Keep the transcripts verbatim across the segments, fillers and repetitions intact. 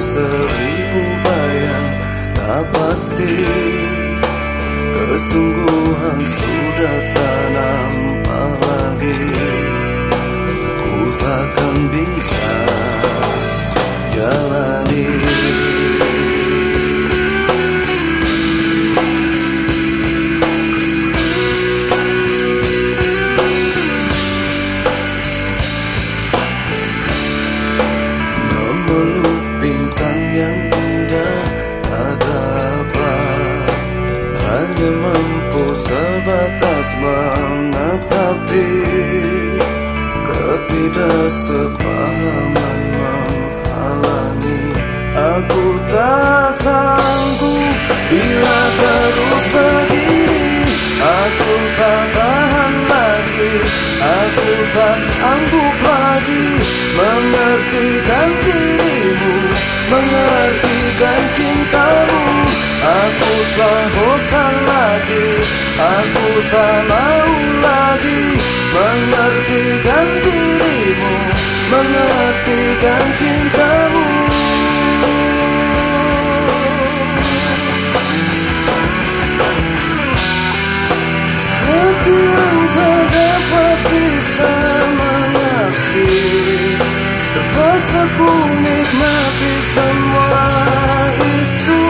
seribu bayang tak pasti. Kesungguhan sudah tak nampak lagi. Ku takkan bisa jalani. Memeluk bintang yang indah tak dapat, hanya mampu sebatas menatapi. Ketidaksepahaman menghalangi, aku tak sanggup bila terus begini. Aku tak tahan lagi, aku tak sanggup lagi mengertikan dirimu, mengertikan cintamu. Aku telah bosan lagi, aku tak mau lagi mengertikan dirimu, mengertikan cintamu. Hati yang tak dapat bisa mengerti, terpaksa ku nikmati semua itu.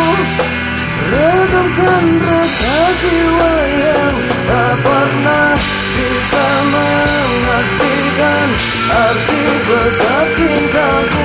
Redamkan rasa jiwa yang tak pernah bisa mengartikan arti besar cintaku.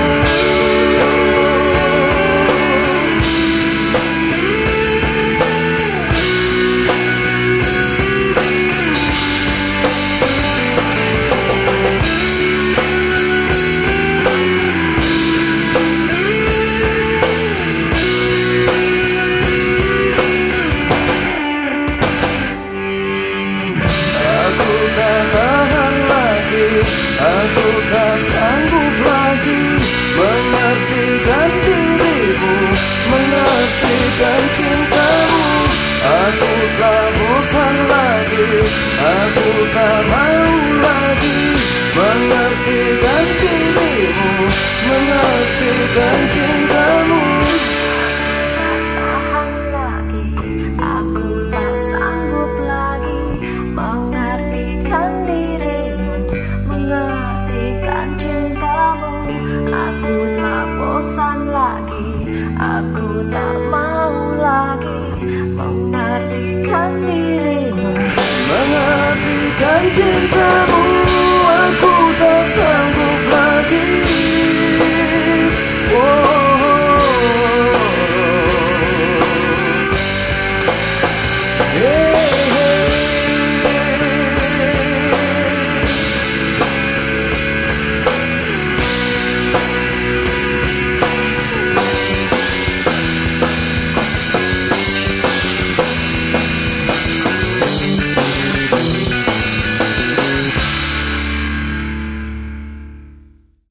Aku tak sanggup lagi mengertikan dirimu, mengertikan cintamu. Aku tak bosan lagi, aku tak mau lagi mengertikan dirimu, mengertikan cintamu. Bosan lagi, aku